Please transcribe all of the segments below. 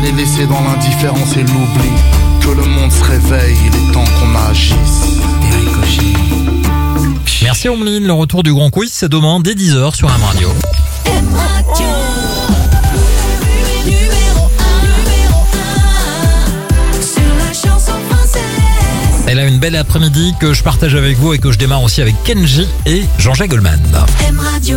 les laisser dans l'indifférence et l'oubli. Que le monde se réveille, il est temps qu'on agisse. Merci Omeline, le retour du Grand Quiz c'est demain dès 10h sur M Radio. Elle a une belle après-midi que je partage avec vous et que je démarre aussi avec Kenji et Jean-Jacques Goldman. M Radio.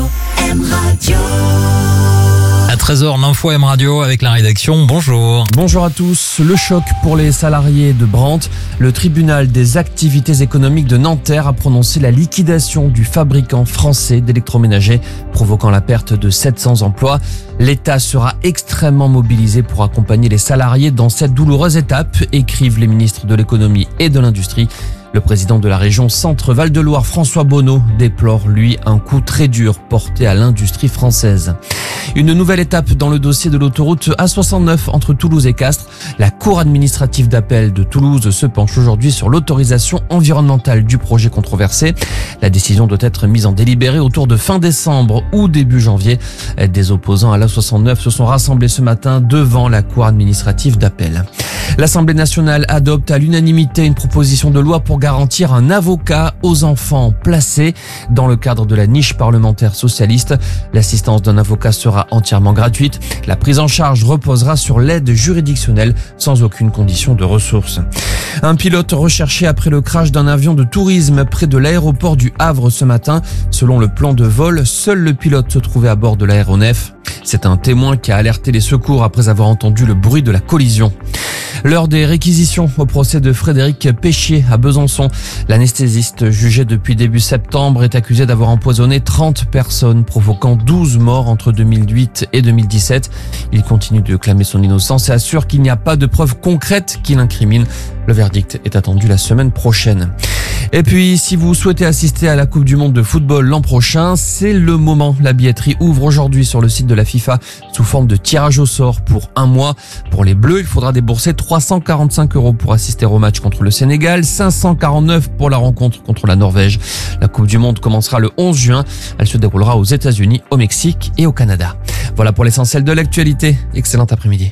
À 13h, l'info M Radio avec la rédaction. Bonjour. Bonjour à tous. Le choc pour les salariés de Brandt. Le tribunal des activités économiques de Nanterre a prononcé la liquidation du fabricant français d'électroménagers, provoquant la perte de 700 emplois. L'État sera extrêmement mobilisé pour accompagner les salariés dans cette douloureuse étape, écrivent les ministres de l'économie et de l'industrie. Le président de la région Centre-Val de Loire, François Bonneau, déplore, lui, un coup très dur porté à l'industrie française. Une nouvelle étape dans le dossier de l'autoroute A69 entre Toulouse et Castres. La Cour administrative d'appel de Toulouse se penche aujourd'hui sur l'autorisation environnementale du projet controversé. La décision doit être mise en délibéré autour de fin décembre ou début janvier. Des opposants à l'A69 se sont rassemblés ce matin devant la Cour administrative d'appel. L'Assemblée nationale adopte à l'unanimité une proposition de loi pour garantir un avocat aux enfants placés. Dans le cadre de la niche parlementaire socialiste, l'assistance d'un avocat sera entièrement gratuite. La prise en charge reposera sur l'aide juridictionnelle sans aucune condition de ressources. Un pilote recherché après le crash d'un avion de tourisme près de l'aéroport du Havre ce matin. Selon le plan de vol, seul le pilote se trouvait à bord de l'aéronef. C'est un témoin qui a alerté les secours après avoir entendu le bruit de la collision. L'heure des réquisitions au procès de Frédéric Péchier à Besançon. L'anesthésiste jugé depuis début septembre est accusé d'avoir empoisonné 30 personnes, provoquant 12 morts entre 2008 et 2017. Il continue de clamer son innocence et assure qu'il n'y a pas de preuves concrètes qui l'incriminent. Le verdict est attendu la semaine prochaine. Et puis, si vous souhaitez assister à la Coupe du Monde de football l'an prochain, c'est le moment. La billetterie ouvre aujourd'hui sur le site de la FIFA sous forme de tirage au sort pour un mois. Pour les Bleus, il faudra débourser 345 € pour assister au match contre le Sénégal, 549 pour la rencontre contre la Norvège. La Coupe du Monde commencera le 11 juin. Elle se déroulera aux États-Unis, au Mexique et au Canada. Voilà pour l'essentiel de l'actualité. Excellent après-midi.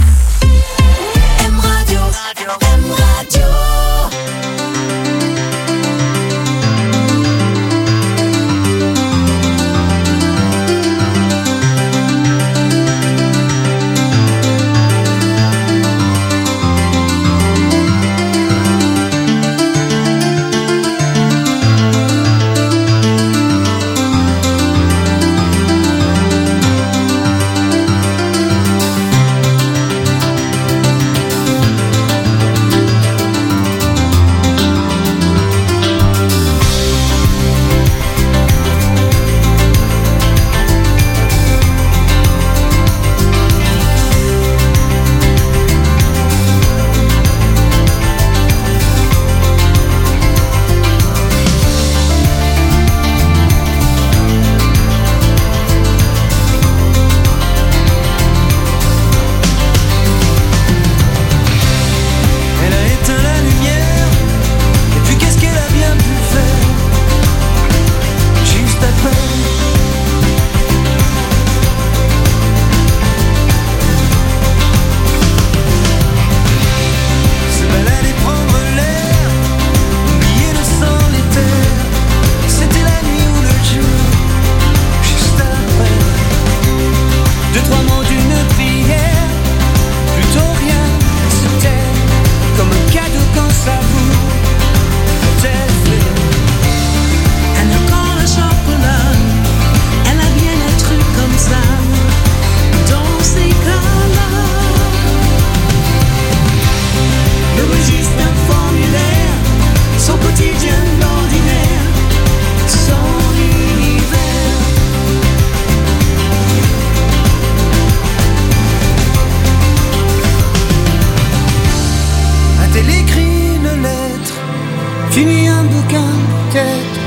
Fini un bouquin, peut-être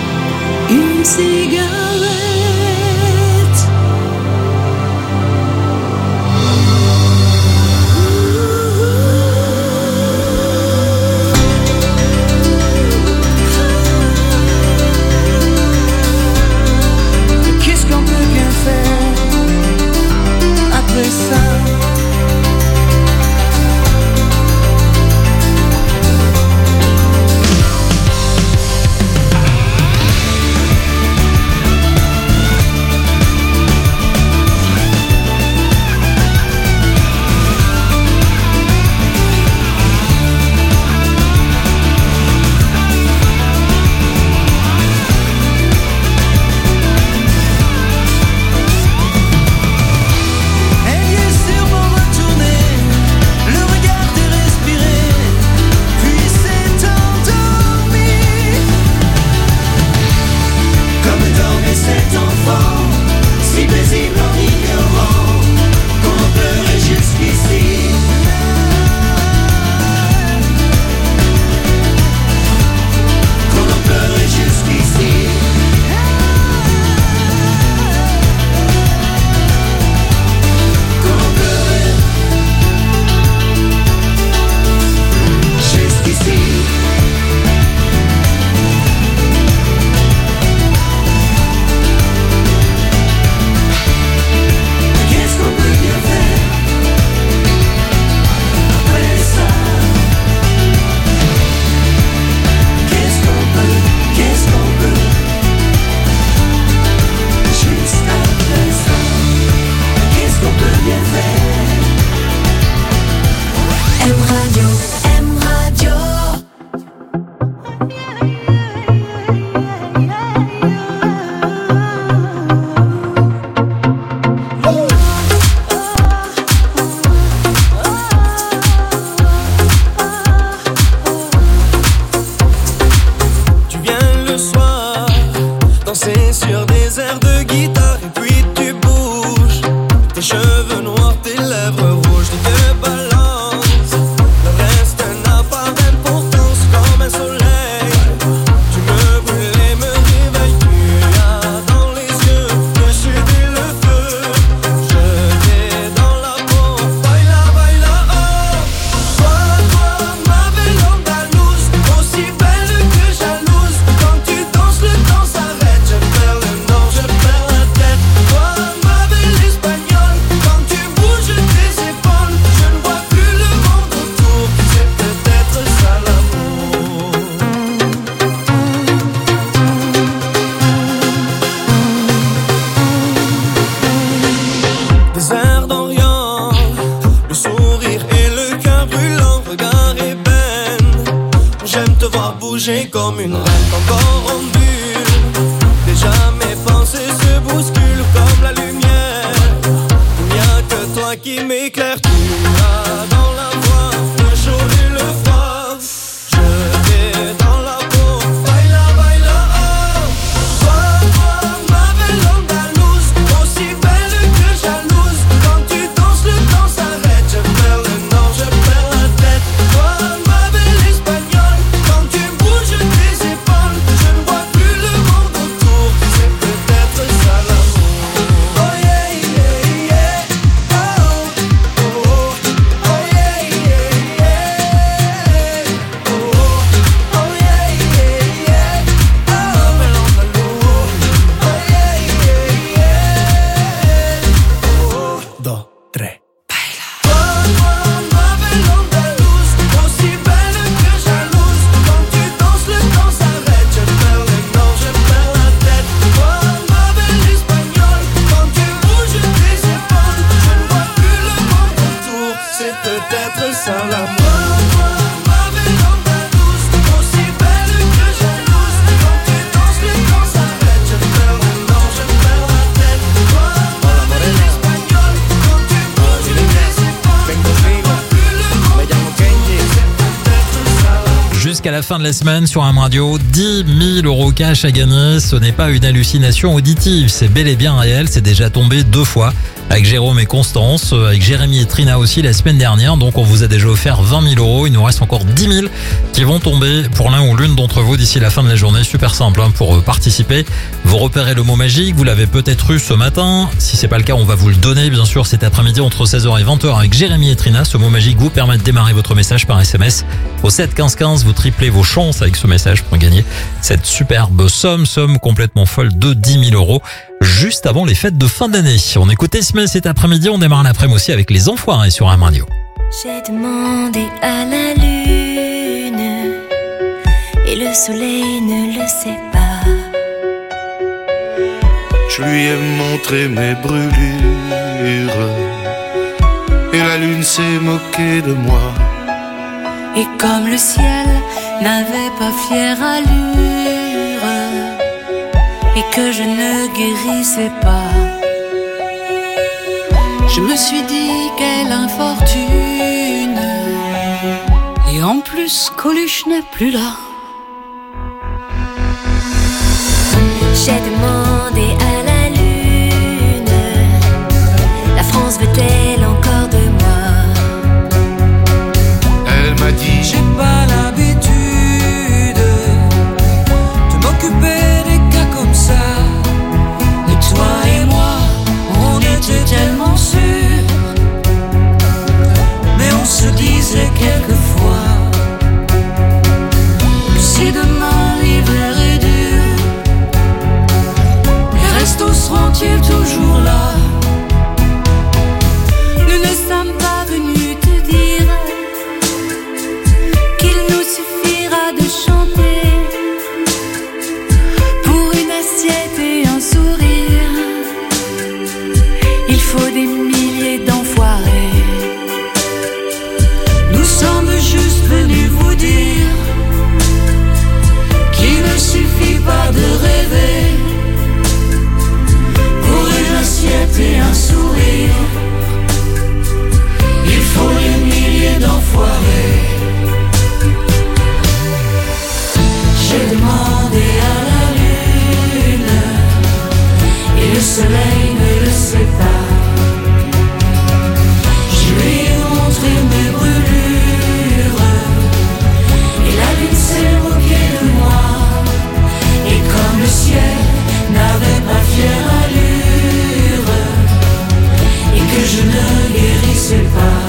une cigarette. Qu'est-ce qu'on peut bien faire après ça? M Radio, M Radio. Tu viens le soir, danser sur des airs de guitare et puis tu bouges. Tes cheveux noirs, tes lèvres rouges, tes yeux balancent. Le reste n'a pas d'importance comme un soleil. Tu me brûles et me réveilles. Tu as dans les yeux que j'ai dès le feu. Je t'ai dans la peau. Baila, baila, oh. Toi, ma belle andalouse, aussi belle que jalouse. Quand tu danses, le temps s'arrête. Je perds le nord, je perds la tête. Toi, ma belle espagnole, quand tu bouges tes épaules, je ne vois plus le monde autour. C'est peut-être ça l'amour. Des airs d'Orient, le sourire et le cœur brûlant, regard ébène. J'aime te voir bouger comme une reine, ton corps en bulle. Déjà mes pensées se bousculent comme la lumière. Il n'y a que toi qui m'éclaire. Tu as dans la voix le chaud et le froid. Je t'ai dans la peau. Baila, baila, oh. Toi, ma belle andalouse, aussi belle que jalouse. Quand tu danses, le temps s'arrête. Je perds le nord, je perds la tête. Toi, ma belle espagnole, quand tu bouges tes épaules, je ne vois plus le monde autour. C'est peut-être ça l'amour. Oh yeah, yeah, yeah. Oh, oh, oh, oh yeah, yeah, yeah. Oh, oh yeah, yeah, yeah. Oh, belle andalouse. Oh yeah, yeah, yeah. Oh, dos, tres. Toi, ma belle andalouse, aussi belle que jalouse. Quand tu danses, le temps s'arrête. Je perds le nord, je perds la tête. Toi, ma belle espagnole, quand tu bouges tes épaules, je ne vois plus le monde autour. C'est peut-être ça l'amour. Ma belle andalouse, aussi belle que jalouse. Quand tu danses, le temps s'arrête. Je perds le nord, je perds la tête. Toi, ma belle espagnole, quand tu bouges tes épaules, je ne vois plus le monde autour. C'est peut-être ça l'amour. Jusqu'à la fin de la semaine sur AM Radio, 10 000 euros cash à gagner. Ce n'est pas une hallucination auditive, c'est bel et bien réel. C'est déjà tombé 2 fois avec Jérôme et Constance, avec Jérémy et Trina aussi la semaine dernière. Donc on vous a déjà offert 20 000 euros. Il nous reste encore 10 000 qui vont tomber pour l'un ou l'une d'entre vous d'ici la fin de la journée. Super simple pour participer. Vous repérez le mot magique, vous l'avez peut-être eu ce matin. Si c'est pas le cas, on va vous le donner bien sûr cet après-midi entre 16h et 20h avec Jérémy et Trina. Ce mot magique vous permet de démarrer votre message par SMS au 7 15 15. Vous triplez vos chances avec ce message pour gagner cette superbe somme complètement folle de 10 000 euros juste avant les fêtes de fin d'année. On écoute Esme cet après-midi, on démarre l'après-midi aussi avec les Enfoirés sur AM Radio. J'ai demandé à la lune et le soleil ne le sait pas. Je lui ai montré mes brûlures et la lune s'est moquée de moi. Et comme le ciel n'avait pas fière allure et que je ne guérissais pas, je me suis dit quelle infortune. Et en plus Coluche n'est plus là. J'ai demandé à la lune, la France veut-elle encore de moi? Elle m'a dit J'ai pas l'habitude de m'occuper des cas comme ça. Et toi et moi, on était tellement sûrs, mais on se disait quelquefois que si demain l'hiver est dur, les restos seront-ils toujours là? fait pour une assiette et un sourire. Il faut des milliers d'enfoirés. J'ai demandé à la lune et le soleil ne le sait pas. Je lui ai montré mes brûlures et la lune s'est moquée de moi. Et comme le ciel n'avait pas fière allure et que je ne guérissais pas,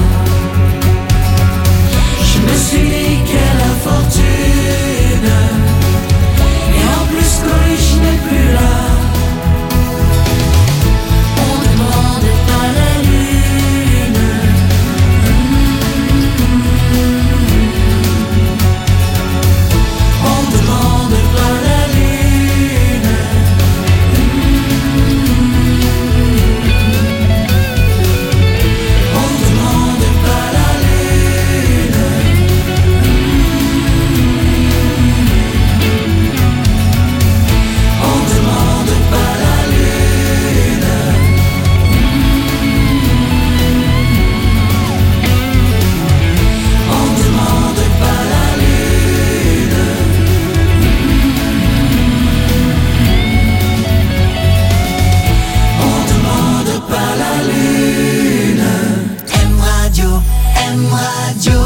je me suis dit quelle infortune. Et en plus Coluche n'est plus là. On ne demande pas la lune. On ne demande pas la lune. On ne demande pas la lune. On ne demande pas la lune. On ne demande pas la lune. On demande pas la lune. M Radio, M Radio.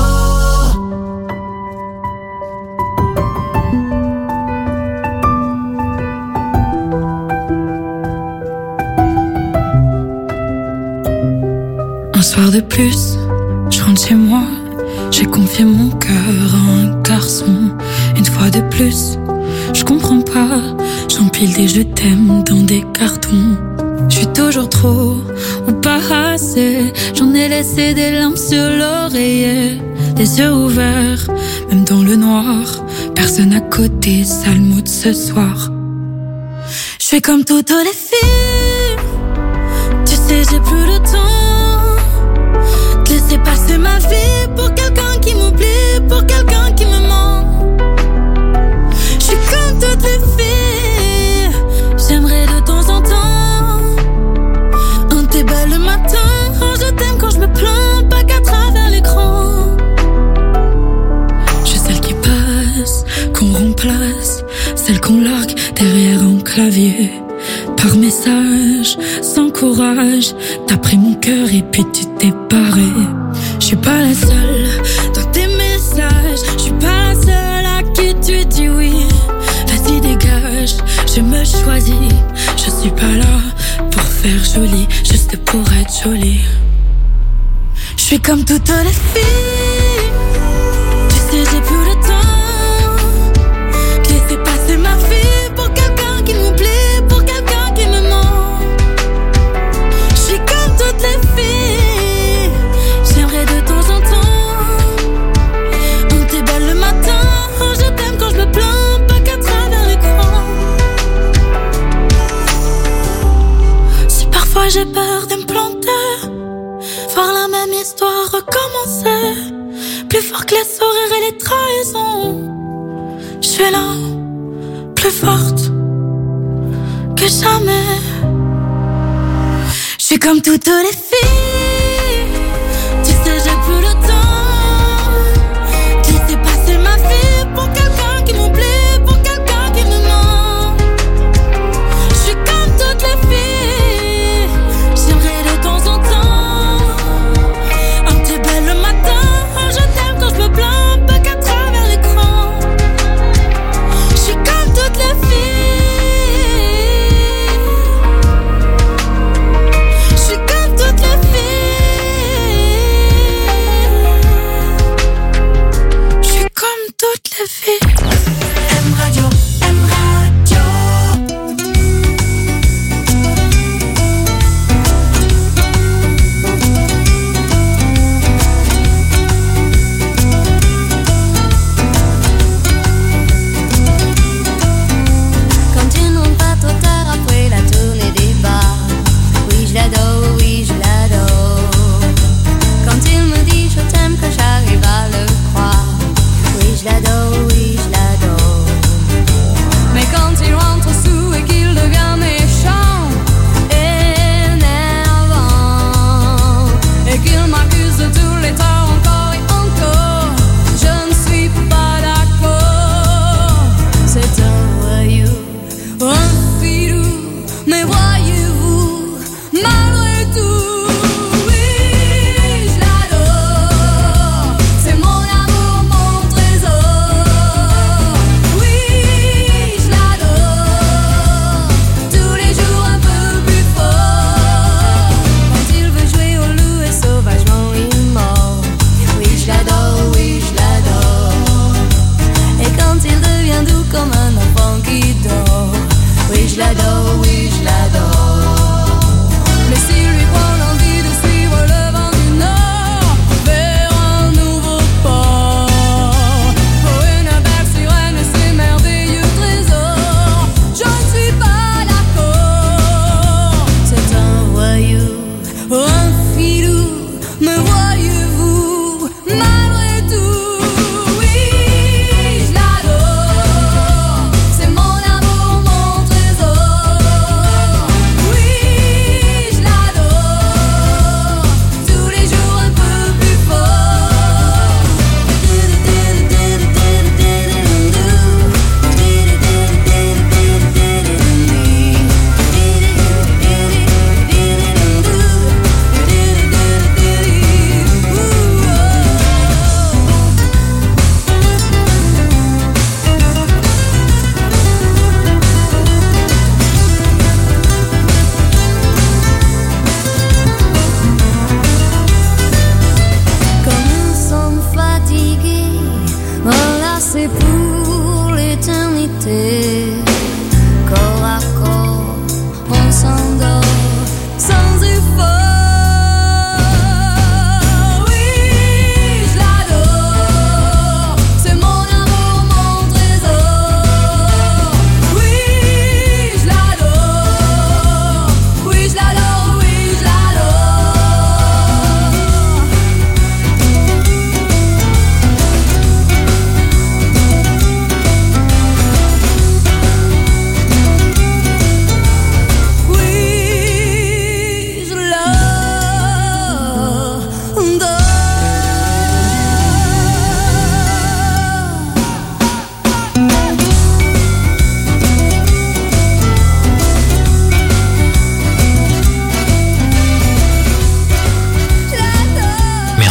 Un soir de plus, je rentre chez moi. J'ai confié mon cœur à un garçon. Une fois de plus, je comprends pas. J'empile des je t'aime dans des cartons. Je suis toujours trop ou pas assez. J'en ai laissé des larmes sur l'oreiller. Les yeux ouverts, même dans le noir. Personne à côté, sale mood ce soir. Je suis comme toutes les filles. Tu sais, j'ai plus le temps de laisser passer ma vie pour quelqu'un qui m'oublie, pour quelqu'un qui me ment. Je suis comme toutes les filles. J'aimerais de temps en temps un thé belle le matin. Oh, je t'aime quand je me plains, pas qu'à travers l'écran. Je suis celle qui passe, qu'on remplace, celle qu'on largue derrière un clavier. Par message, sans courage, t'as pris mon cœur et puis tu t'es barré. Je suis pas la seule dans tes messages. Je suis pas la seule à qui tu dis oui. Vas-y dégage, je me choisis. Je suis pas là pour faire joli, juste pour être jolie. Je suis comme toutes les filles. Tu sais j'ai plus le temps de laisser passer ma vie pour quelqu'un qui m'oublie, pour quelqu'un qui me ment. Je suis comme toutes les filles. J'aimerais de temps en temps un thé belle le matin. Oh, je t'aime quand je me plains, pas qu'à travers l'écran. Si parfois j'ai peur de me planter, voir la même histoire recommencer, plus fort que les sourires et les trahisons. Je suis là, plus forte que jamais. Je suis comme toutes les filles. Tu sais j'ai plus le temps de laisser passer ma vie pour quelqu'un qui m'oublie, pour quelqu'un qui me ment. Je suis comme toutes les filles. J'aimerais de temps en temps un petit bel le matin. Oh, je t'aime quand je me plains, pas qu'à travers l'écran. Je suis comme toutes les filles. Je suis comme toutes les filles.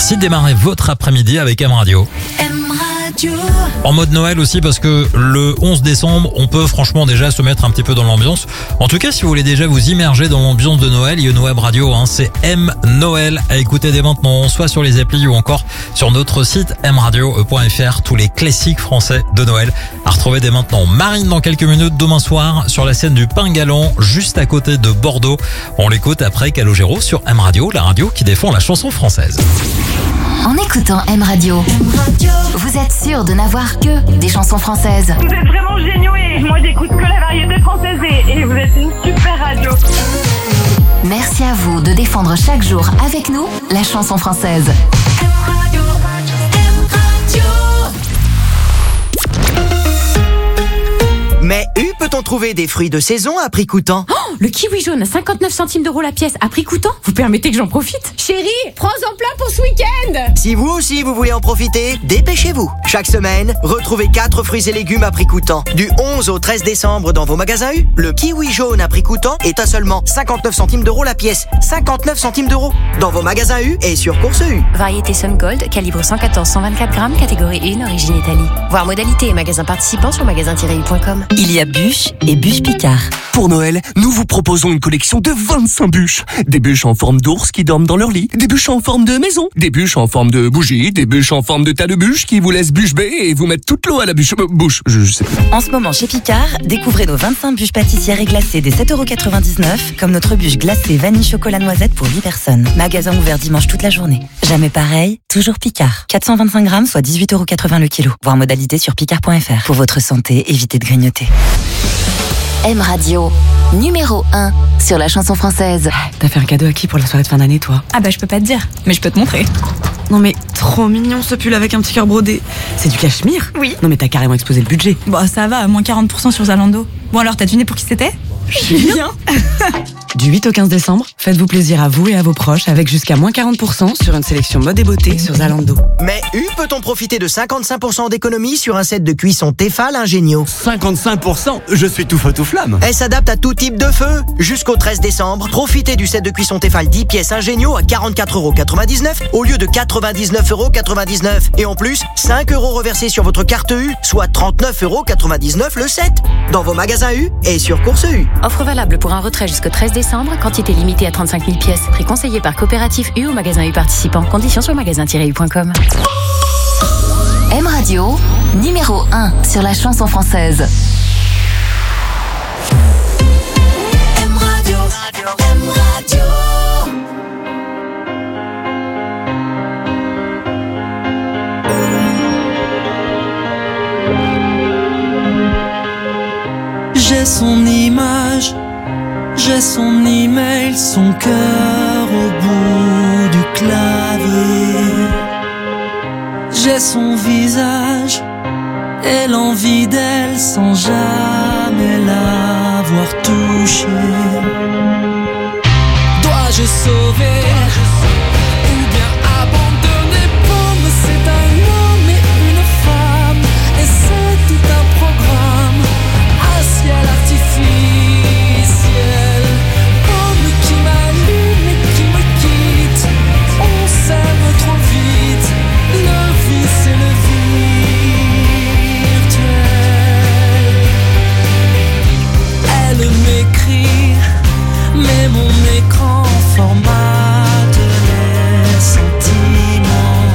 Merci de démarrer votre après-midi avec M Radio. M Radio. En mode Noël aussi parce que le 11 décembre, on peut franchement déjà se mettre un petit peu dans l'ambiance. En tout cas, si vous voulez déjà vous immerger dans l'ambiance de Noël, Web Radio, c'est M Noël à écouter dès maintenant, soit sur les applis ou encore sur notre site mradio.fr. Tous les classiques français de Noël à retrouver dès maintenant. Marine dans quelques minutes demain soir sur la scène du Pain Galant, juste à côté de Bordeaux. On l'écoute après Calogero sur M Radio, la radio qui défend la chanson française. En écoutant M Radio, vous êtes sûr de n'avoir que des chansons françaises. Vous êtes vraiment géniaux et moi j'écoute que la variété française et vous êtes une super radio. Merci à vous de défendre chaque jour avec nous la chanson française. M Radio. Mais peut-on trouver des fruits de saison à prix coûtant? Oh, le kiwi jaune à 59 centimes d'euros la pièce à prix coûtant? Vous permettez que j'en profite? Chérie, prends-en plein pour ce week-end! Si vous aussi vous voulez en profiter, dépêchez-vous. Chaque semaine, retrouvez 4 fruits et légumes à prix coûtant. Du 11 au 13 décembre dans vos magasins U, le kiwi jaune à prix coûtant est à seulement 59 centimes d'euros la pièce. 59 centimes d'euros dans vos magasins U et sur Course U. Variété Sun Gold, calibre 114-124 grammes, catégorie 1, origine Italie. Voir modalité et magasins participants sur magasin-u.com. Il y a bûches et bûches Picard. Pour Noël, nous vous proposons une collection de 25 bûches. Des bûches en forme d'ours qui dorment dans leur lit, des bûches en forme de maison, des bûches en forme de bougie, des bûches en forme de tas de bûches qui vous laissent bûche bée et vous mettent toute l'eau à la bouche. Je sais plus. En ce moment chez Picard, découvrez nos 25 bûches pâtissières et glacées des 7,99 € comme notre bûche glacée vanille chocolat noisette pour 8 personnes. Magasin ouvert dimanche toute la journée. Jamais pareil, toujours Picard. 425 grammes, soit 18,80 € le kilo. Voir modalité sur picard.fr. Pour votre santé, évitez de grignoter. M Radio, numéro 1 sur la chanson française. T'as fait un cadeau à qui pour la soirée de fin d'année, toi? Ah bah je peux pas te dire, mais je peux te montrer. Non mais trop mignon ce pull avec un petit cœur brodé. C'est du cachemire? Oui. Non mais t'as carrément explosé le budget. Bon ça va, moins 40% sur Zalando. Bon alors t'as deviné pour qui c'était? Bien. Du 8 au 15 décembre, faites-vous plaisir à vous et à vos proches avec jusqu'à moins 40% sur une sélection mode et beauté sur Zalando. Mais peut-on profiter de 55% d'économie sur un set de cuisson Tefal Ingénio? 55%? Je suis tout feu tout flamme. Elle s'adapte à tout type de feu. Jusqu'au 13 décembre, profitez du set de cuisson Tefal 10 pièces Ingénio à 44,99 € au lieu de 99,99 €. Et en plus, 5 € reversés sur votre carte U, soit 39,99 € le set. Dans vos magasins U et sur Course U. Offre valable pour un retrait jusqu'au 13 décembre, quantité limitée à 35 000 pièces. Prix conseillé par coopératif U ou magasin U participant. Conditions sur magasin-u.com. M Radio, numéro 1 sur la chanson française. M Radio. M Radio. J'ai son image, j'ai son email, son cœur au bout du clavier. J'ai son visage et l'envie d'elle sans jamais l'avoir touchée. Dois-je sauver ou bien abandonner? Pomme, c'est un homme et une femme et c'est tout un programme. Un ciel artificiel, pomme qui m'allume et qui me quitte. On s'aime trop vite, le vice et le virtuel. Elle m'écrit, mais mon écran formate les sentiments.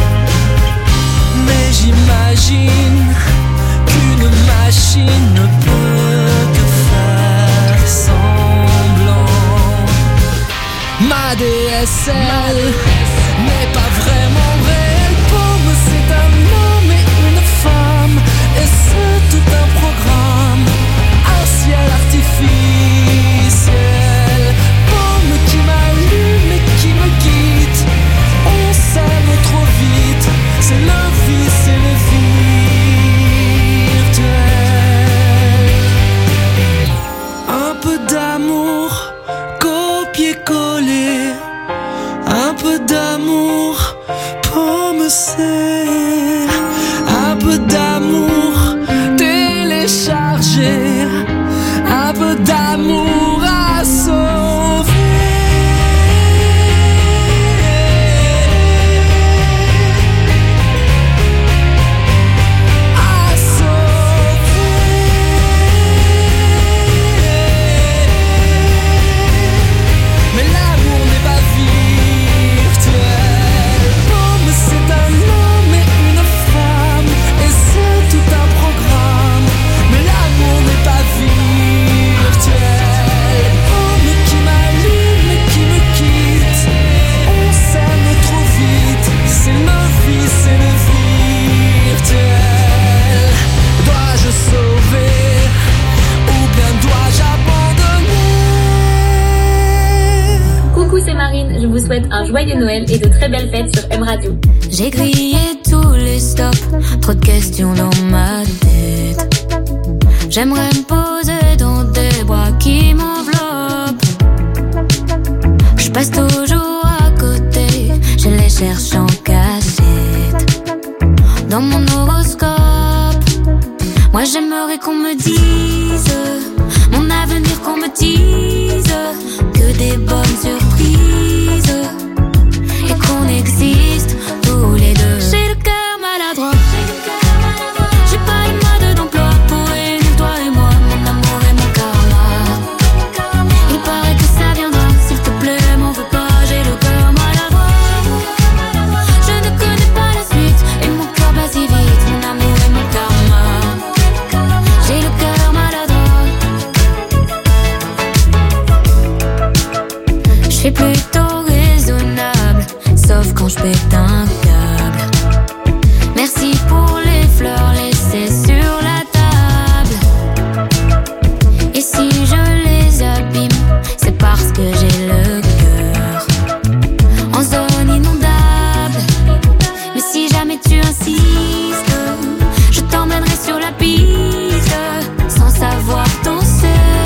Mais j'imagine qu'une machine ne peut que faire semblant. Ma DSL n'est pas vraiment réelle. Pomme, c'est un homme et une femme et c'est tout un programme. Un ciel artificiel, pomme qui m'allume et qui me quitte. On s'aime trop vite, c'est le vice et le virtuel. Un peu d'amour, copier-coller. Un peu d'amour, pomme c'est. Un peu d'amour, télécharger. Un peu d'amour à sauver. joyeux Noël et de très belles fêtes sur M Radio. J'ai grillé tous les stops, trop de questions dans ma tête. J'aimerais me poser dans des bras qui m'enveloppent. Je passe toujours à côté, je les cherche en cachette. Dans mon horoscope, moi j'aimerais qu'on me dise mon avenir, qu'on me dise que des bonnes surprises et qu'on existe tous les deux. J'ai le cœur maladroit, j'ai pas le mode d'emploi pour réunir toi et moi, mon amour et mon karma. Il paraît que ça viendra, s'il te plaît, m'en veux pas, j'ai le cœur maladroit. Je ne connais pas la suite et mon cœur bat si vite, mon amour et mon karma. J'ai le cœur maladroit. Je suis plutôt raisonnable, sauf quand je pète un câble. Merci pour les fleurs laissées sur la table. Et si je les abîme, c'est parce que j'ai le cœur en zone inondable. Mais si jamais tu insistes, je t'emmènerai sur la piste, sans savoir danser.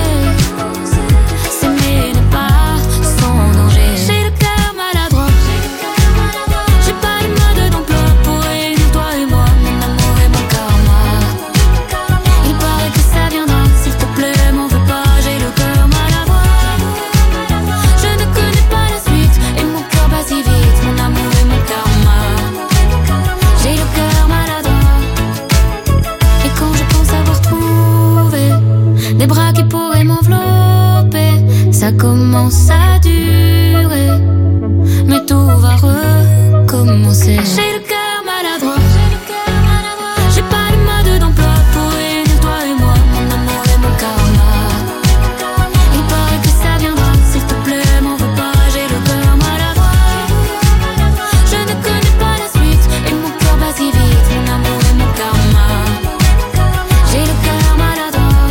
S'aimer n'est pas sans danger. J'ai le cœur maladroit, j'ai pas le mode d'emploi pour réunir toi et moi, mon amour et mon karma. Il paraît que ça viendra, s'il te plaît, m'en veux pas, j'ai le cœur maladroit. Je ne connais pas la suite et mon cœur bat si vite, mon amour et mon karma. J'ai le cœur maladroit. Et quand je pense avoir trouvé des bras qui pourraient m'envelopper, ça commence à durer, mais tout va recommencer. J'ai le cœur maladroit, j'ai pas le mode d'emploi pour réunir toi et moi, mon amour et mon karma. Il paraît que ça viendra, s'il te plaît, m'en veux pas, j'ai le cœur maladroit. Je ne connais pas la suite et mon cœur bat si vite, mon amour et mon karma. J'ai le cœur maladroit.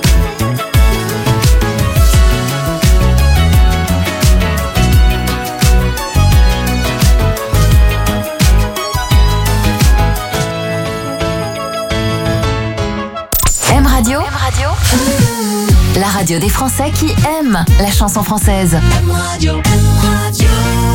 M Radio, la radio des Français qui aiment la chanson française. M Radio, M Radio.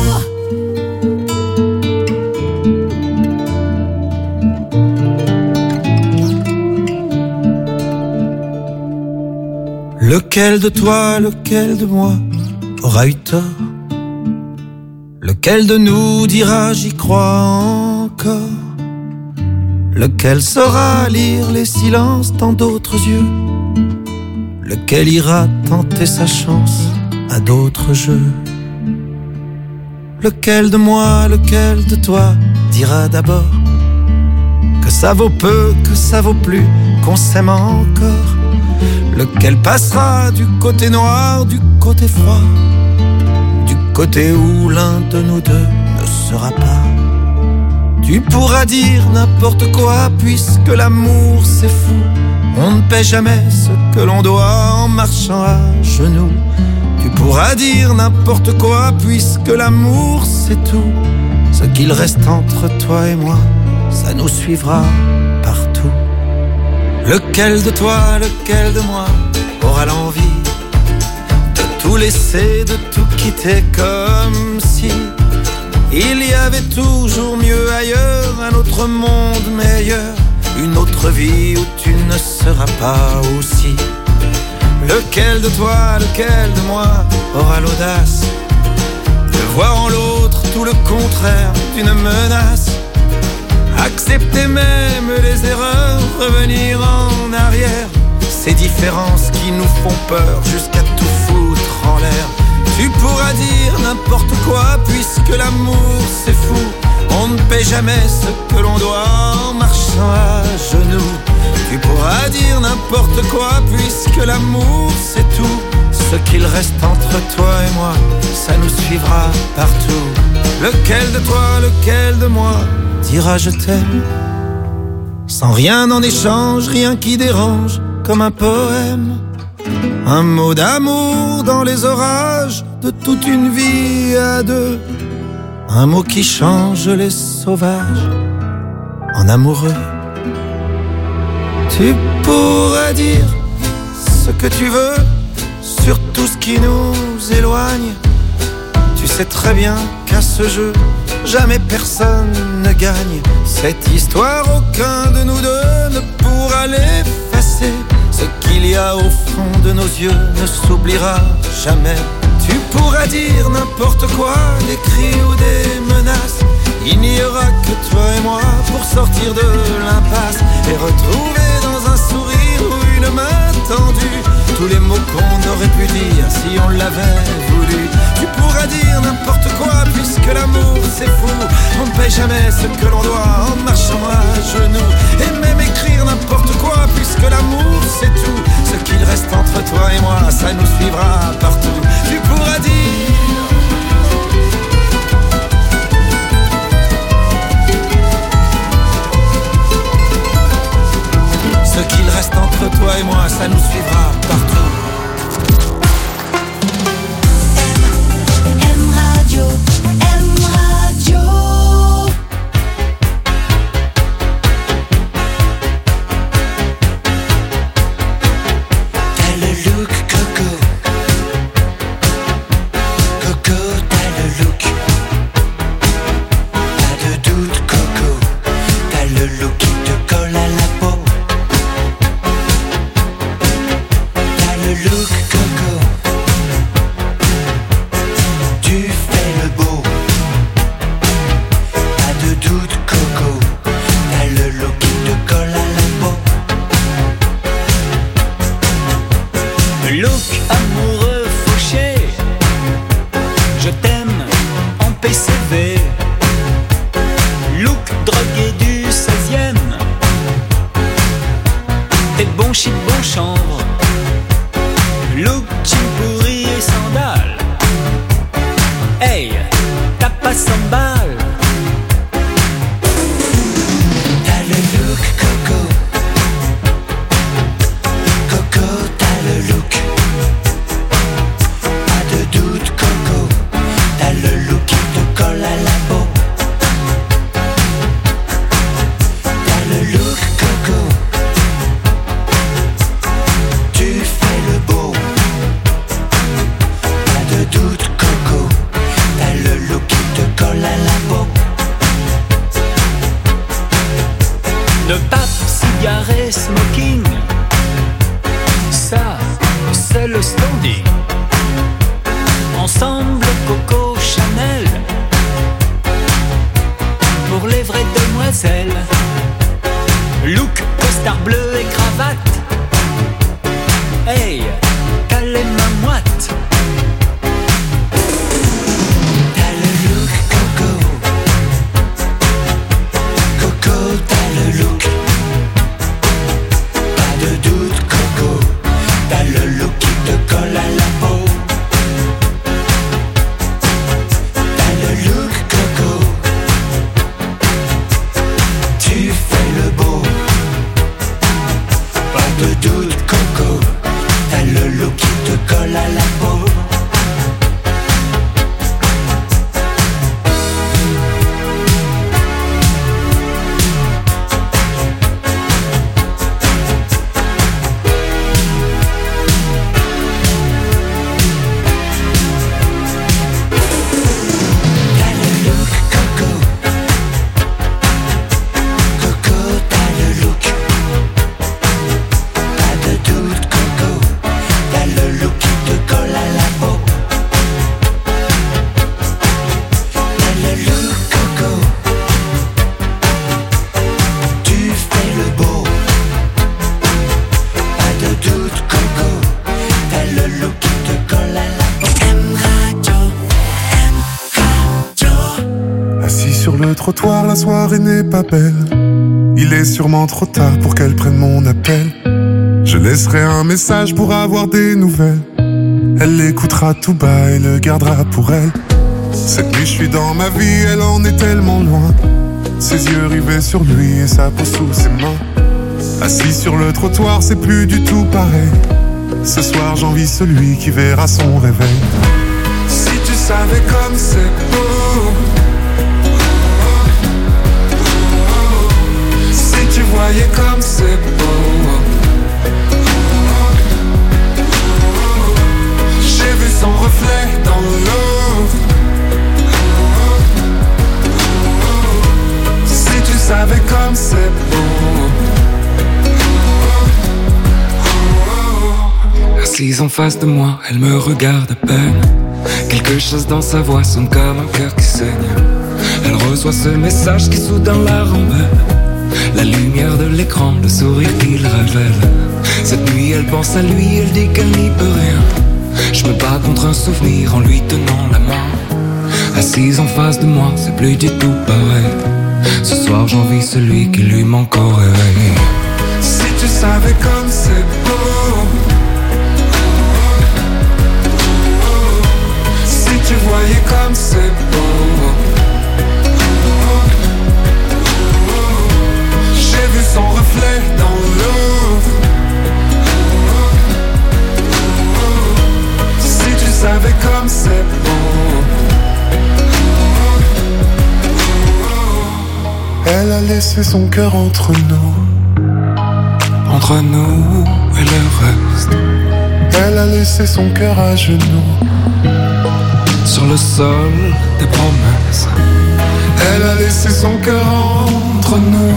Lequel de toi, lequel de moi aura eu tort? Lequel de nous dira j'y crois encore? Lequel saura lire les silences dans d'autres yeux? Lequel ira tenter sa chance à d'autres jeux? Lequel de moi, lequel de toi dira d'abord que ça vaut peu, que ça vaut plus, qu'on s'aime encore? Lequel passera du côté noir, du côté froid, du côté où l'un de nous deux ne sera pas? Tu pourras dire n'importe quoi puisque l'amour c'est fou. On ne paie jamais ce que l'on doit en marchant à genoux. Tu pourras dire n'importe quoi puisque l'amour c'est tout. Ce qu'il reste entre toi et moi, ça nous suivra partout. Lequel de toi, lequel de moi aura l'envie de tout laisser, de tout quitter comme si il y avait toujours mieux ailleurs, un autre monde meilleur, une autre vie où tu ne seras pas aussi. Lequel de toi, lequel de moi aura l'audace de voir en l'autre tout le contraire d'une menace? Accepter même les erreurs, revenir en arrière, ces différences qui nous font peur jusqu'à tout foutre en l'air. Tu pourras dire n'importe quoi puisque l'amour c'est fou. On ne paie jamais ce que l'on doit en marchant à genoux. Tu pourras dire n'importe quoi puisque l'amour c'est tout. Ce qu'il reste entre toi et moi, ça nous suivra partout. Lequel de toi, lequel de moi dira je t'aime sans rien en échange, rien qui dérange, comme un poème? Un mot d'amour dans les orages de toute une vie à deux. Un mot qui change les sauvages en amoureux. Tu pourras dire ce que tu veux sur tout ce qui nous éloigne. Tu sais très bien qu'à ce jeu, jamais personne ne gagne. Cette histoire, aucun de nous deux ne pourra l'effacer. Ce qu'il y a au fond de nos yeux ne s'oubliera jamais. Tu pourras dire n'importe quoi, des cris ou des menaces. Il n'y aura que toi et moi pour sortir de l'impasse et retrouver dans un sourire ou une main tendue tous les mots qu'on aurait pu dire si on l'avait voulu. Tu pourras dire n'importe quoi puisque l'amour c'est fou. On ne paye jamais ce que l'on doit en marchant à genoux. Et même écrire n'importe quoi puisque l'amour c'est tout. Ce qu'il reste entre toi et moi, ça nous suivra partout. Tu pourras dire ce qu'il reste entre toi et moi, ça nous suivra partout. M Radio, M Radio. T'as le look Coco. Coco, t'as le look. Pas de doute Coco. T'as le look qui te colle à la peau. T'as le look Coco. Tu fais le beau. Pas de doute Coco. T'as le look qui te colle à la peau. Look amoureux fauché. Je t'aime en PCV. Look drogué du 16e. T'es bon shit, bon chanvre. Look jean pourri et sandales. Hey, t'as pas 100 balles. T'as le look Coco. Coco, t'as le look. Pas de doute Coco. T'as le look qui te colle à la peau. T'as le look Coco. Tu fais le beau. Pas de doute Coco. T'as le look qui te colle à la peau. Ne pape, cigarette, smoking. Ça, c'est le standing. Ensemble, Coco Chanel. Pour les vraies demoiselles. Look, costard bleu et cravate. Hey, t'as les mains moites. T'as le look Coco. Coco, t'as le look. Pas de doute Coco. T'as le look qui te colle à la peau. T'as le look Coco. Tu fais le beau. Pas de doute Coco. T'as le look qui te colle à la peau. T'as le look Coco. Coco, t'as le look. Pas de doute Coco. T'as le look qui te colle à la peau. T'as le look Coco. Tu fais le beau. Pas de doute Coco. T'as le look qui te colle à la peau. M Radio, M Radio. Assis sur le trottoir, la soirée n'est pas belle. Il est sûrement trop tard pour qu'elle prenne mon appel. Je laisserai un message pour avoir des nouvelles. Elle l'écoutera tout bas et le gardera pour elle. Cette nuit je suis dans ma vie, elle en est tellement loin. Ses yeux rivés sur lui et sa peau sous ses mains. Assis sur le trottoir, c'est plus du tout pareil. Ce soir j'envie celui qui verra son réveil. Si tu savais comme c'est beau comme c'est beau. Assise en face de moi, elle me regarde à peine. Quelque chose dans sa voix sonne comme un cœur qui saigne. Elle reçoit ce message qui soudain la rembelle. La lumière de l'écran, le sourire qu'il révèle. Cette nuit elle pense à lui, elle dit qu'elle n'y peut rien. Je me bats contre un souvenir en lui tenant la main. Assise en face de moi, c'est plus du tout pareil. Ce soir j'envie celui qui lui manque au réveil. Si tu savais comme c'est beau. Si tu voyais comme c'est beau. J'ai vu son reflet dans l'eau. Si tu savais comme c'est beau. Elle a laissé son cœur entre nous. Entre nous et le reste. Elle a laissé son cœur à genoux. Sur le sol des promesses. Elle a laissé son cœur entre nous.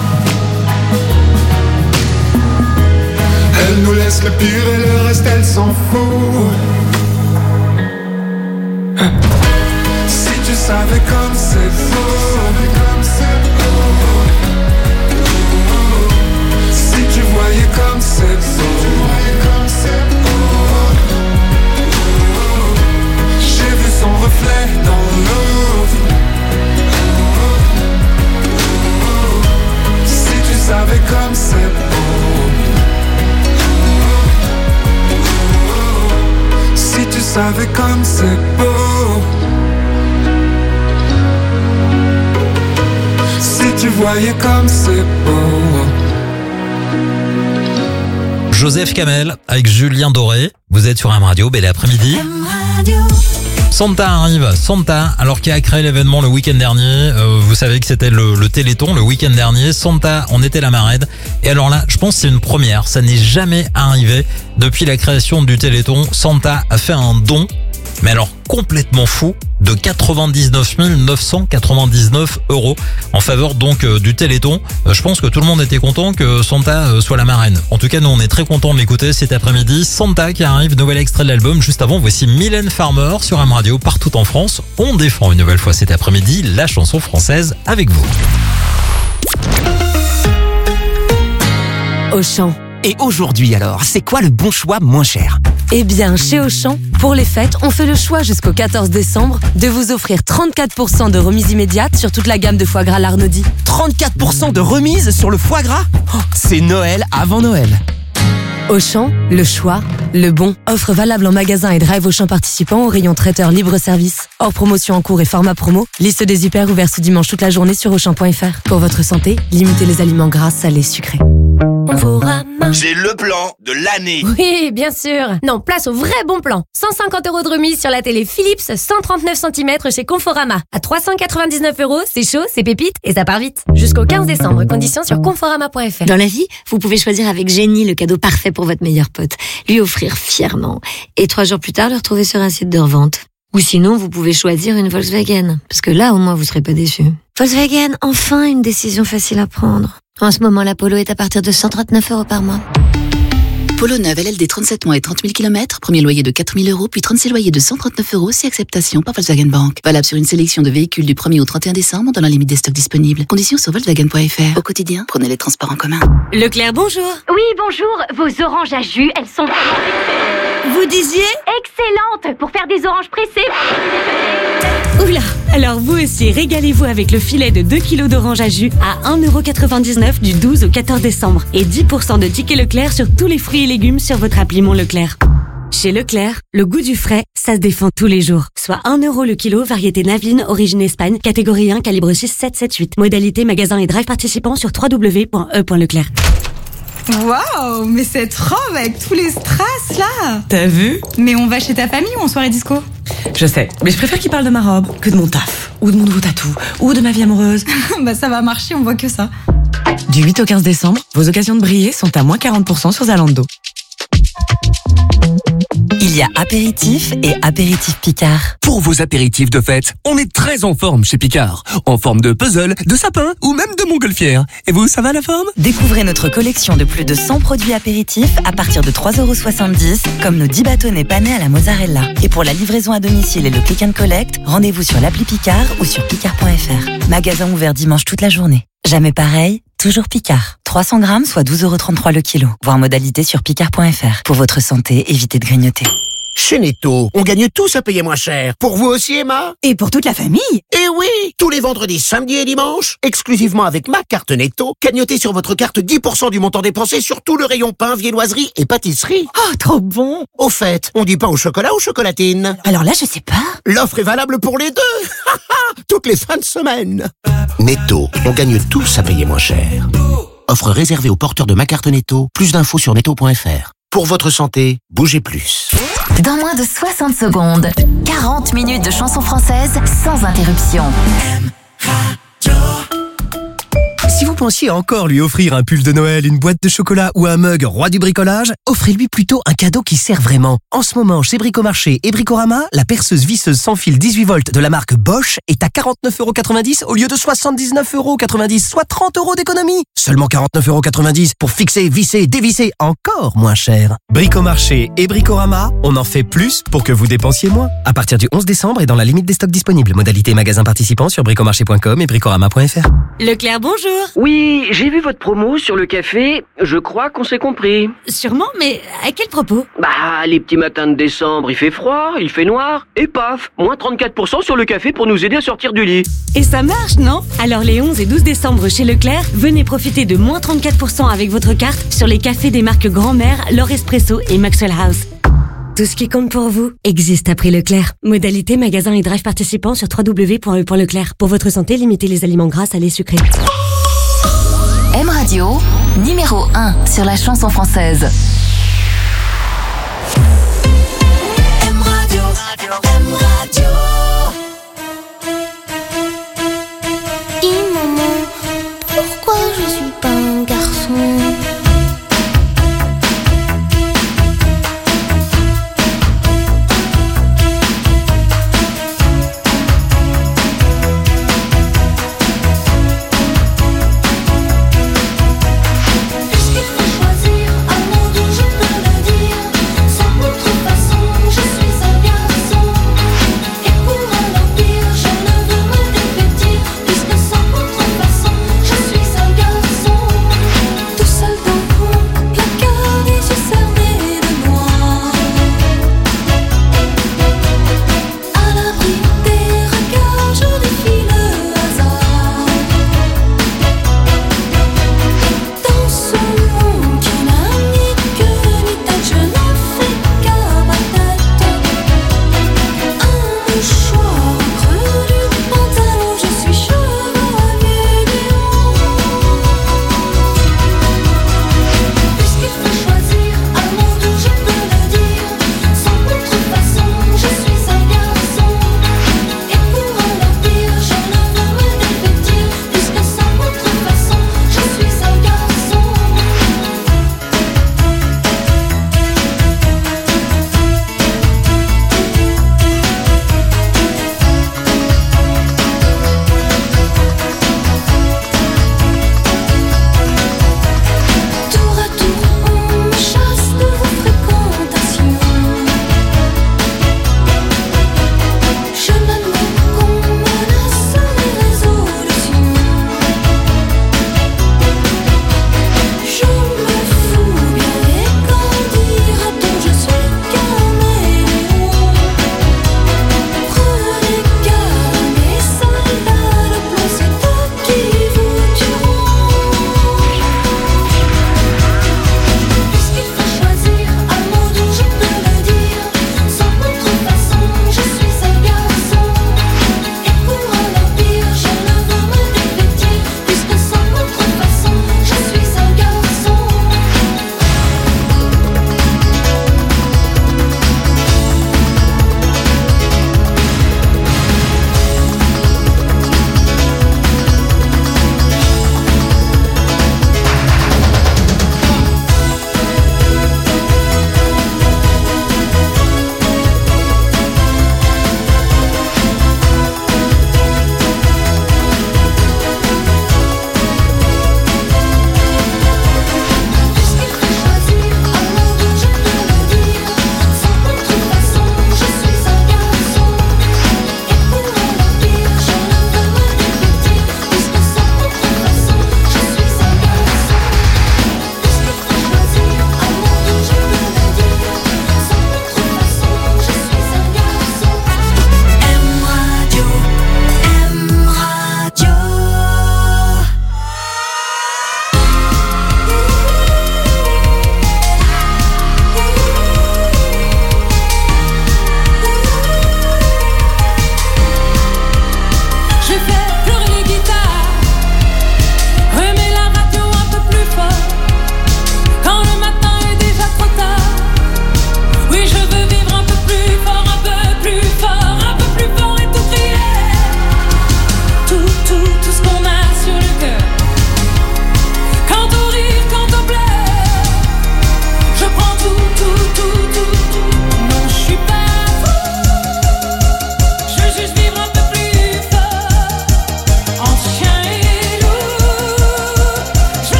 Elle nous laisse le pire et le reste elle s'en fout. Si tu savais comme c'est beau. Si tu voyais comme c'est beau. J'ai vu son reflet dans l'eau. Si tu savais comme c'est beau. Si tu savais comme c'est beau. Si tu voyais comme c'est beau. Joseph Kamel avec Julien Doré. Vous êtes sur M Radio, bel après-midi. Santa arrive, Santa, alors qui a créé l'événement le week-end dernier. Vous savez que c'était le Téléthon le week-end dernier. Santa, on était la marraine. Et alors là, je pense que c'est une première. Ça n'est jamais arrivé depuis la création du Téléthon. Santa a fait un don, mais alors complètement fou, de 99 999 € en faveur donc du Téléthon. Je pense que tout le monde était content que Santa soit la marraine. En tout cas, nous on est très contents de l'écouter cet après-midi. Santa qui arrive, nouvel extrait de l'album. Juste avant, voici Mylène Farmer sur M Radio partout en France. On défend une nouvelle fois cet après-midi la chanson française avec vous. Auchan. Et aujourd'hui alors, c'est quoi le bon choix moins cher ? Eh bien, chez Auchan, pour les fêtes, on fait le choix jusqu'au 14 décembre de vous offrir 34% de remise immédiate sur toute la gamme de foie gras Larnaudy. 34% de remise sur le foie gras ? C'est Noël avant Noël. Auchan, le choix, le bon. Offre valable en magasin et drive Auchan participant au rayon traiteur libre-service. Hors promotion en cours et format promo. Liste des hyper ouverts ce dimanche toute la journée sur Auchan.fr. Pour votre santé, limitez les aliments gras, salés, sucrés. J'ai le plan de l'année. Oui, bien sûr. Non, place au vrai bon plan. 150 € de remise sur la télé Philips 139 cm chez Conforama. À 399 €, c'est chaud, c'est pépite et ça part vite. Jusqu'au 15 décembre, conditions sur conforama.fr. Dans la vie, vous pouvez choisir avec génie le cadeau parfait pour votre meilleur pote. Lui offrir fièrement. Et 3 jours plus tard, le retrouver sur un site de revente. Ou sinon, vous pouvez choisir une Volkswagen. Parce que là, au moins, vous serez pas déçus. Volkswagen, enfin une décision facile à prendre. En ce moment, la Polo est à partir de 139 € par mois. Polo neuve LLD 37 mois et 30 000 km, premier loyer de 4 000 €, puis 36 loyers de 139 € si acceptation par Volkswagen Bank. Valable sur une sélection de véhicules du 1er au 31 décembre dans la limite des stocks disponibles. Conditions sur Volkswagen.fr. Au quotidien, prenez les transports en commun. Leclerc, bonjour. Oui, bonjour. Vos oranges à jus, elles sont... Vous disiez ? Excellentes pour faire des oranges pressées. Oula. Alors vous aussi, régalez-vous avec le filet de 2 kg d'oranges à jus à 1,99 € du 12 au 14 décembre. Et 10% de tickets Leclerc sur tous les fruits et légumes sur votre appli Mon Leclerc. Chez Leclerc, le goût du frais, ça se défend tous les jours. Soit 1 € le kilo, variété Navine, origine Espagne, catégorie 1, calibre 6778. Modalité magasin et drive participants sur www.e.leclerc. Waouh, mais cette robe avec tous les strass là. T'as vu ? Mais on va chez ta famille ou en soirée disco ? Je sais, mais je préfère qu'il parle de ma robe que de mon taf, ou de mon nouveau tatou, ou de ma vie amoureuse. Bah ça va marcher, on voit que ça. Du 8 au 15 décembre, vos occasions de briller sont à moins 40% sur Zalando. Il y a apéritif et apéritif Picard. Pour vos apéritifs de fête, on est très en forme chez Picard. En forme de puzzle, de sapin ou même de montgolfière. Et vous, ça va la forme? Découvrez notre collection de plus de 100 produits apéritifs à partir de 3,70 €, comme nos 10 bâtonnets panés à la mozzarella. Et pour la livraison à domicile et le click and collect, rendez-vous sur l'appli Picard ou sur picard.fr. Magasin ouvert dimanche toute la journée. Jamais pareil, toujours Picard. 300 grammes, soit 12,33 € le kilo. Voir modalité sur picard.fr. Pour votre santé, évitez de grignoter. Chez Netto, on gagne tous à payer moins cher. Pour vous aussi, Emma? Et pour toute la famille? Eh oui! Tous les vendredis, samedis et dimanches, exclusivement avec ma carte Netto, gagnotez sur votre carte 10% du montant dépensé sur tout le rayon pain, viennoiserie et pâtisserie. Oh, trop bon! Au fait, on dit pain au chocolat ou chocolatine? Alors là, je sais pas. L'offre est valable pour les deux! Toutes les fins de semaine! Netto, on gagne tous à payer moins cher. Offre réservée aux porteurs de ma carte Netto. Plus d'infos sur netto.fr. Pour votre santé, bougez plus. Dans moins de 60 secondes, 40 minutes de chansons françaises sans interruption. Si vous pensiez encore lui offrir un pull de Noël, une boîte de chocolat ou un mug roi du bricolage, offrez-lui plutôt un cadeau qui sert vraiment. En ce moment, chez Bricomarché et Bricorama, la perceuse visseuse sans fil 18 volts de la marque Bosch est à 49,90 € au lieu de 79,90 €, soit 30 € d'économie. Seulement 49,90 € pour fixer, visser, dévisser, encore moins cher. Bricomarché et Bricorama, on en fait plus pour que vous dépensiez moins. À partir du 11 décembre et dans la limite des stocks disponibles. Modalité magasin participant sur bricomarché.com et bricorama.fr. Leclerc, bonjour. Oui, j'ai vu votre promo sur le café. Je crois qu'on s'est compris. Sûrement, mais à quel propos? Bah, les petits matins de décembre, il fait froid, il fait noir, et paf, moins 34% sur le café pour nous aider à sortir du lit. Et ça marche, non? Alors les 11 et 12 décembre chez Leclerc, venez profiter de moins 34% avec votre carte sur les cafés des marques Grand-Mère, L'Or Espresso et Maxwell House. Tout ce qui compte pour vous existe à prix Leclerc. Modalité magasin et drive participants sur www.e.leclerc. Pour votre santé, limitez les aliments gras, salés, sucrés. M Radio, numéro 1 sur la chanson française. M Radio, M Radio. Dis maman, pourquoi je suis pas un garçon? Sans contrefaçon, je suis un garçon. Et pour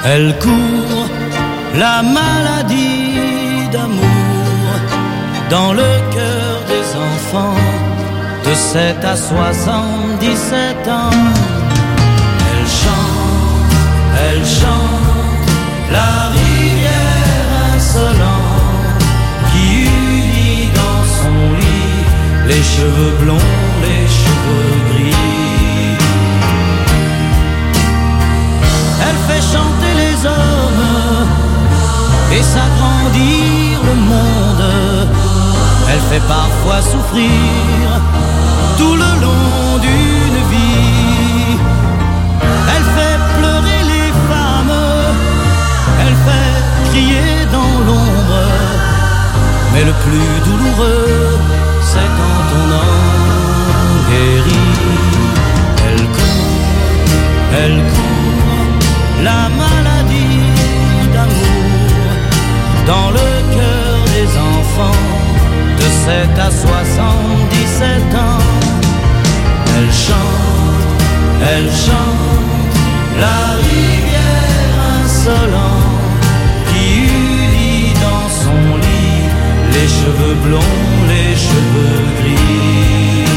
Elle court, la maladie d'amour, dans le cœur des enfants, de 7 à 77 ans. Elle chante, la rivière insolente, qui unit dans son lit les cheveux blonds, les cheveux gris. Elle fait chanter les hommes et s'agrandir le monde. Elle fait parfois souffrir tout le long d'une vie. Elle fait pleurer les femmes, elle fait crier dans l'ombre. Mais le plus douloureux, c'est quand on en guérit. Elle court, la maladie d'amour, dans le cœur des enfants, de 7 à 77 ans. Elle chante, la rivière insolente, qui unit dans son lit les cheveux blonds, les cheveux gris.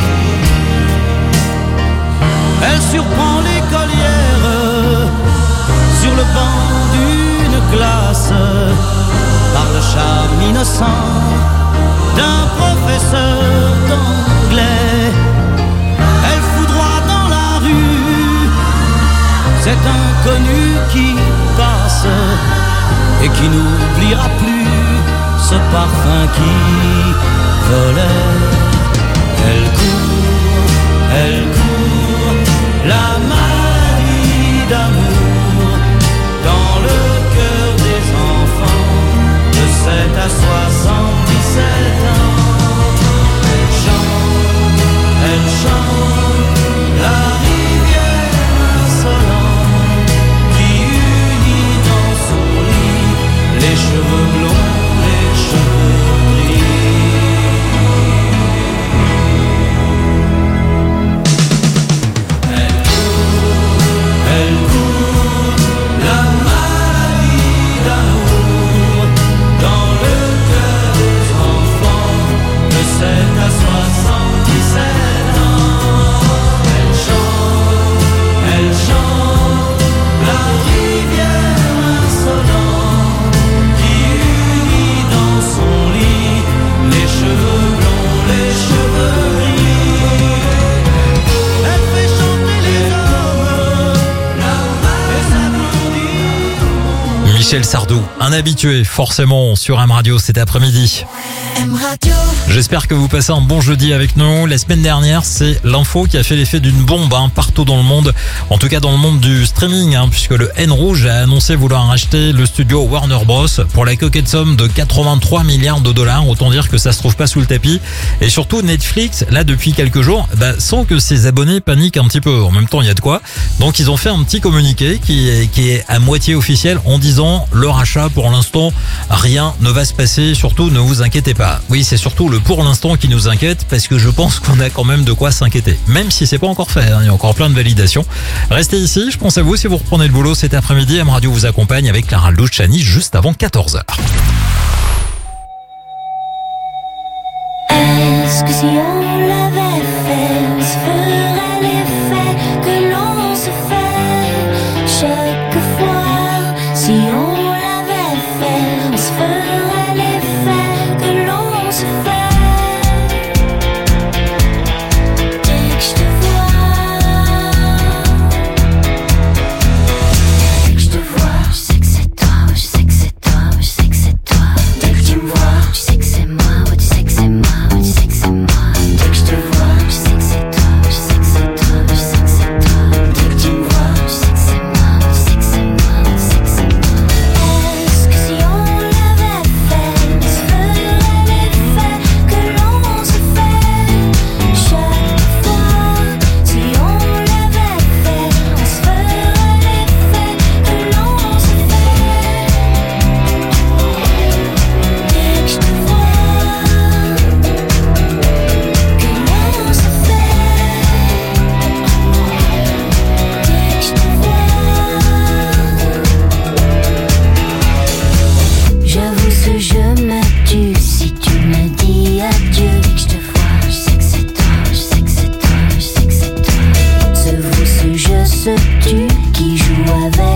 Elle surprend l'écolière sur le banc d'une classe, par le charme innocent d'un professeur d'anglais. Elle foudroie dans la rue cet inconnu qui passe et qui n'oubliera plus ce parfum qui volait. Elle court, la maladie d'amour, dans le cœur des enfants, de 7 à 77 ans. Elle chante, la rivière insolente, qui unit dans son lit les cheveux blonds, les cheveux gris. Elle court, la maladie d'amour, dans le cœur des enfants, de 7 à 77 ans. Elle chante, la rivière insolente, qui unit dans son lit les cheveux blonds, les cheveux gris. Elle fait chanter les hommes et s'agrandir. Michel Sardou, un habitué forcément sur M Radio cet après-midi. J'espère que vous passez un bon jeudi avec nous. La semaine dernière, c'est l'info qui a fait l'effet d'une bombe partout dans le monde. En tout cas dans le monde du streaming, puisque le N Rouge a annoncé vouloir racheter le studio Warner Bros. Pour la coquette somme de 83 milliards de dollars. Autant dire que ça se trouve pas sous le tapis. Et surtout Netflix, là depuis quelques jours, sans que ses abonnés paniquent un petit peu. En même temps, il y a de quoi. Donc ils ont fait un petit communiqué qui est à moitié officiel en disant le rachat pour l'instant, rien ne va se passer. Surtout ne vous inquiétez pas. Oui, c'est surtout le pour l'instant qui nous inquiète parce que je pense qu'on a quand même de quoi s'inquiéter. Même si c'est pas encore fait, il y a encore plein de validations. Restez ici, je pense à vous si vous reprenez le boulot cet après-midi. M Radio vous accompagne avec Clara Luciani juste avant 14h. Est-ce que si on l'avait fait, on se ferait l'effet que l'on se fait chaque fois? Si on l'avait fait, on se ferait l'effet que l'on se fait. Dès que je te vois, dès que je te vois, je sais que c'est toi, je sais que c'est toi, je sais que c'est toi. Dès que tu me vois, tu sais que c'est moi, tu sais que c'est moi, tu sais que c'est moi. Dès que je te vois.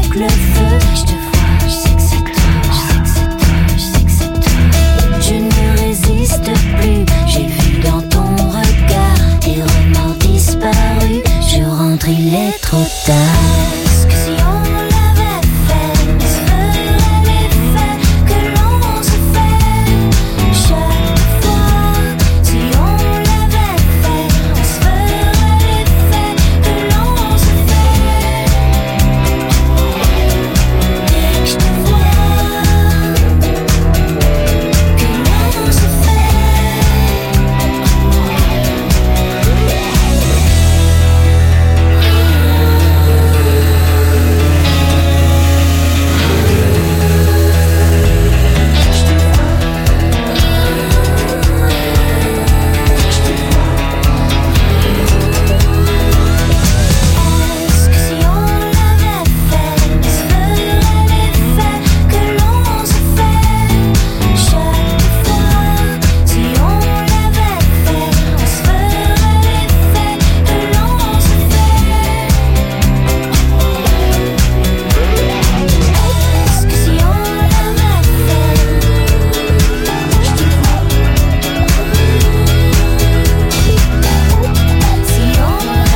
donc le feu. Je te vois, je sais que c'est toi, je sais que c'est toi, je sais que c'est toi. Je ne résiste plus, j'ai vu dans ton regard tes remords disparus. Je rentre, il est trop tard. Est-ce que si on l'avait fait, se ferait l'effet que l'on se fait chaque fois? Si on l'avait fait, se ferait l'effet que l'on se fait. Je te vois, que l'on se fait. Est-ce que si on l'avait fait, se ferait l'effet que l'on se fait chaque fois? Si on l'avait fait, se ferait l'effet que l'on se fait. Est-ce que si on l'avait fait, si on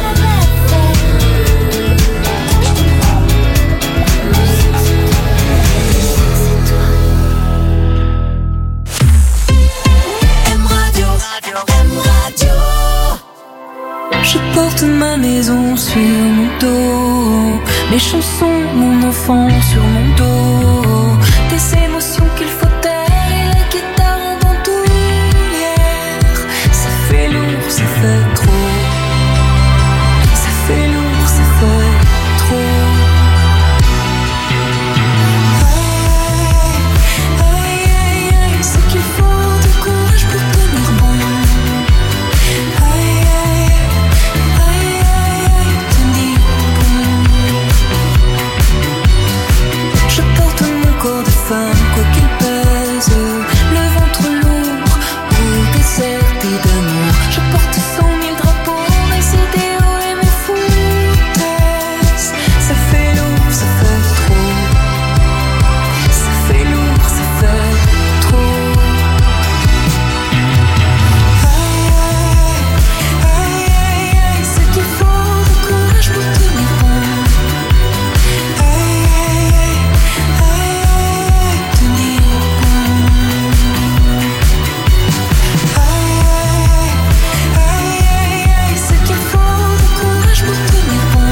Je porte ma maison sur mon dos, mes chansons, mon enfant sur mon dos, des émotions qu'il faut taire et la guitare en bandoulière. Ça fait lourd, ça fait trop. Ça fait lourd, ça fait trop. Aïe, aïe, aïe, c'est qu'il faut du courage pour tenir bon. Aïe, aïe, aïe, aïe, tenir bon. Je porte mon corps de femme, quoi qu'il pèse, le ventre lourd ou déserté d'amour. Je porte 100 000 drapeaux, mes idéaux et mes foutaises. Ça fait lourd, ça fait trop. Ça fait lourd, ça fait trop. Aïe, aïe, aïe, c'est qu'il faut du courage pour tenir bon. Aïe, aïe, aïe, aïe, tenir bon. Aïe, aïe, aïe, c'est qu'il faut du courage pour tenir bon.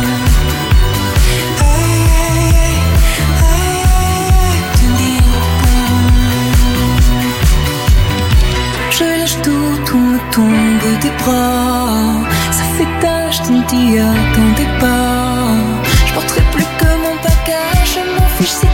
Aïe, aïe, aïe, tenir bon. Je lâche tout me tombe des bras. Ça fait tache, tu ne t'y attendais pas. Je porterai plus que mon bagage, je m'en fiche si